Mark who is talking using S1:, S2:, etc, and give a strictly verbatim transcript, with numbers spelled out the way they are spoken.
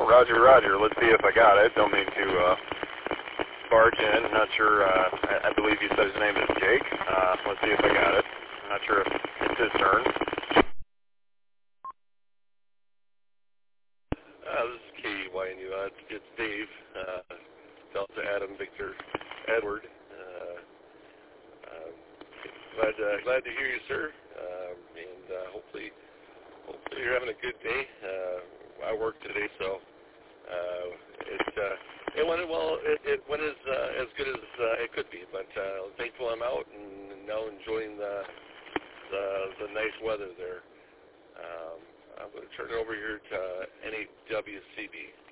S1: Roger, Roger. Let's see if I got it. Don't mean to uh, barge in. I'm not sure. Uh, I, I believe you said his name is Jake. Uh, let's see if I got it. I'm not sure if it's his turn.
S2: Uh, this is K E Y N U. Uh, it's, it's Dave. Uh, Delta Adam Victor Edward. Uh, uh, glad, uh, glad to hear you, sir. Um, and uh, hopefully, hopefully you're having a good day. Uh, I work today, so uh, it uh, it went well. It, it went as uh, as good as uh, it could be. But uh, thankful I'm out and now enjoying the the, the nice weather there. Um, I'm going to turn it over here to N A W C B.